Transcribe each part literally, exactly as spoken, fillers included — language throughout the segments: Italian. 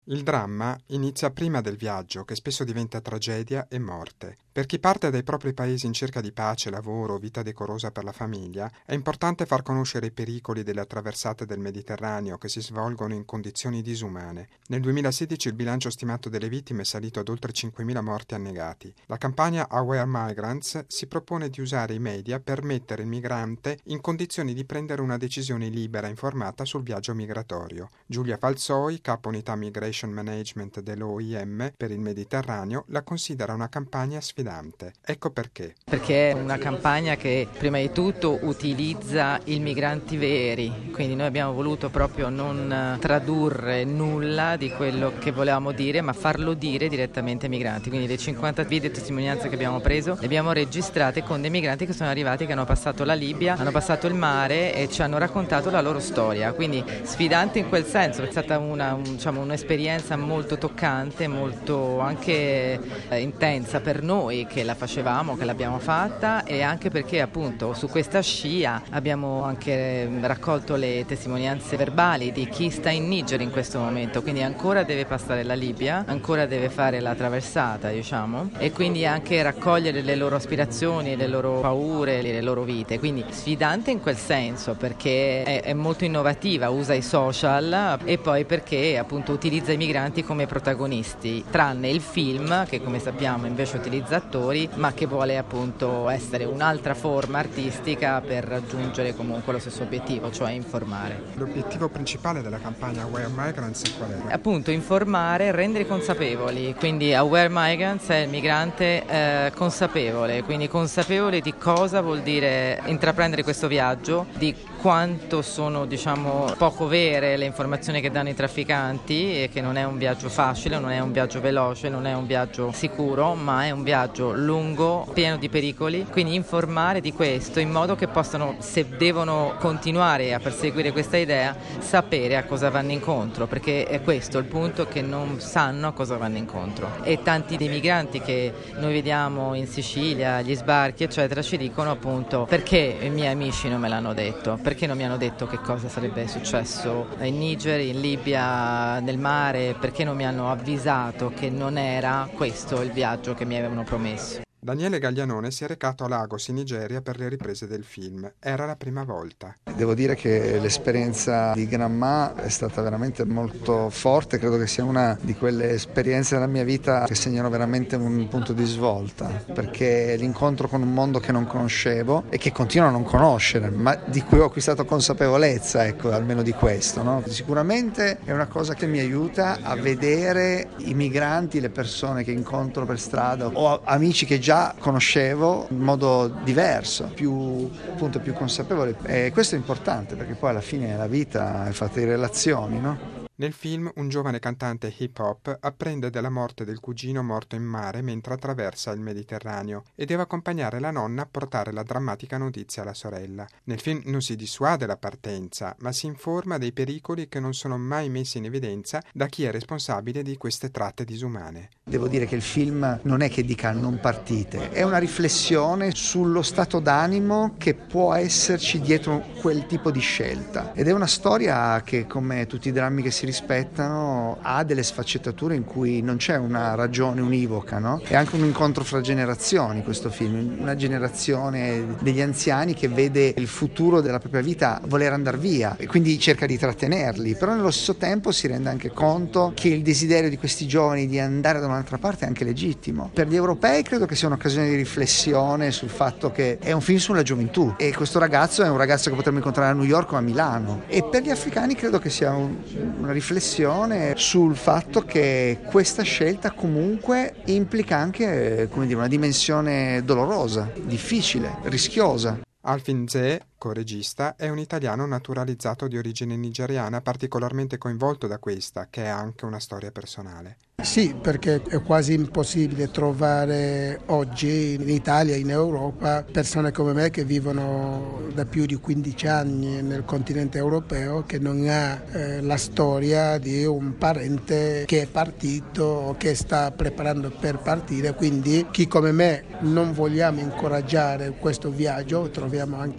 Il dramma inizia prima del viaggio, che spesso diventa tragedia e morte. Per chi parte dai propri paesi in cerca di pace, lavoro, vita decorosa per la famiglia, è importante far conoscere i pericoli delle attraversate del Mediterraneo che si svolgono in condizioni disumane. Nel duemilasedici il bilancio stimato delle vittime è salito ad oltre cinquemila morti annegati. La campagna Aware Migrants si propone di usare i media per mettere il migrante in condizioni di prendere una decisione libera e informata sul viaggio migratorio. Giulia Falzoi, capo unità Migration Management dell'O I M per il Mediterraneo, la considera una campagna sfidante. Ecco perché. Perché è una campagna che prima di tutto utilizza i migranti veri, quindi noi abbiamo voluto proprio non tradurre nulla di quello che volevamo dire, ma farlo dire direttamente ai migranti. Quindi le cinquanta video testimonianze che abbiamo preso le abbiamo registrate con dei migranti che sono arrivati, che hanno passato la Libia, hanno passato il mare e ci hanno raccontato la loro storia. Quindi sfidante in quel senso, è stata una, un, diciamo, un'esperienza molto toccante, molto anche eh, intensa per noi che la facevamo, che l'abbiamo fatta, e anche perché appunto su questa scia abbiamo anche raccolto le testimonianze verbali di chi sta in Niger in questo momento, quindi ancora deve passare la Libia, ancora deve fare la traversata, diciamo, e quindi anche raccogliere le loro aspirazioni, le loro paure, le loro vite. Quindi sfidante in quel senso perché è, è molto innovativa, usa i social, e poi perché appunto utilizza i migranti come protagonisti, tranne il film che come sappiamo invece utilizza attori, ma che vuole appunto essere un'altra forma artistica per raggiungere comunque lo stesso obiettivo, cioè informare. L'obiettivo principale della campagna Aware Migrants qual è? Appunto informare, rendere consapevoli, quindi Aware Migrants è il migrante eh, consapevole, quindi consapevole di cosa vuol dire intraprendere questo viaggio, di quanto sono diciamo poco vere le informazioni che danno i trafficanti e che non è un viaggio facile, non è un viaggio veloce, non è un viaggio sicuro, ma è un viaggio lungo, pieno di pericoli, quindi informare di questo in modo che possano, se devono continuare a perseguire questa idea, sapere a cosa vanno incontro, perché è questo il punto, che non sanno a cosa vanno incontro. E tanti dei migranti che noi vediamo in Sicilia, gli sbarchi eccetera, ci dicono appunto: perché i miei amici non me l'hanno detto, perché non mi hanno detto che cosa sarebbe successo in Niger, in Libia, nel mare, perché non mi hanno avvisato che non era questo il viaggio che mi avevano promesso. Daniele Gaglianone si è recato a Lagos in Nigeria per le riprese del film. Era la prima volta. Devo dire che l'esperienza di Granma è stata veramente molto forte, credo che sia una di quelle esperienze della mia vita che segnano veramente un punto di svolta, perché l'incontro con un mondo che non conoscevo e che continuo a non conoscere, ma di cui ho acquistato consapevolezza, ecco, almeno di questo, no? Sicuramente è una cosa che mi aiuta a vedere i migranti, le persone che incontro per strada o amici che già conoscevo in modo diverso, più appunto più consapevole, e questo è importante perché poi alla fine la vita è fatta di relazioni, no? Nel film un giovane cantante hip hop apprende della morte del cugino morto in mare mentre attraversa il Mediterraneo e deve accompagnare la nonna a portare la drammatica notizia alla sorella. Nel film non si dissuade la partenza, ma si informa dei pericoli che non sono mai messi in evidenza da chi è responsabile di queste tratte disumane. Devo dire che il film non è che dica non partite, è una riflessione sullo stato d'animo che può esserci dietro quel tipo di scelta, ed è una storia che, come tutti i drammi che si rispettano, ha delle sfaccettature in cui non c'è una ragione univoca, no? È anche un incontro fra generazioni questo film, una generazione degli anziani che vede il futuro della propria vita voler andare via e quindi cerca di trattenerli, però nello stesso tempo si rende anche conto che il desiderio di questi giovani di andare da un'altra parte è anche legittimo. Per gli europei credo che sia un'occasione di riflessione sul fatto che è un film sulla gioventù e questo ragazzo è un ragazzo che potremmo incontrare a New York o a Milano, e per gli africani credo che sia un, una riflessione sul fatto che questa scelta comunque implica anche, come dire, una dimensione dolorosa, difficile, rischiosa. Alfin Zee, co-regista, è un italiano naturalizzato di origine nigeriana particolarmente coinvolto da questa, che è anche una storia personale. Sì, perché è quasi impossibile trovare oggi in Italia, in Europa, persone come me che vivono da più di quindici anni nel continente europeo, che non ha eh, la storia di un parente che è partito o che sta preparando per partire. Quindi chi come me non vogliamo incoraggiare questo viaggio, troviamo anche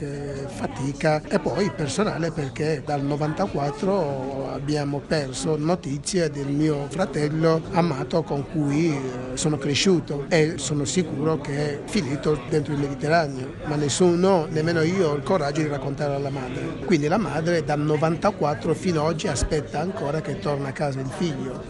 fatica, e poi personale perché dal novantaquattro abbiamo perso notizie del mio fratello amato con cui sono cresciuto e sono sicuro che è finito dentro il Mediterraneo, ma nessuno, nemmeno io, ho il coraggio di raccontare alla madre. Quindi la madre dal novantaquattro fino ad oggi aspetta ancora che torni a casa il figlio.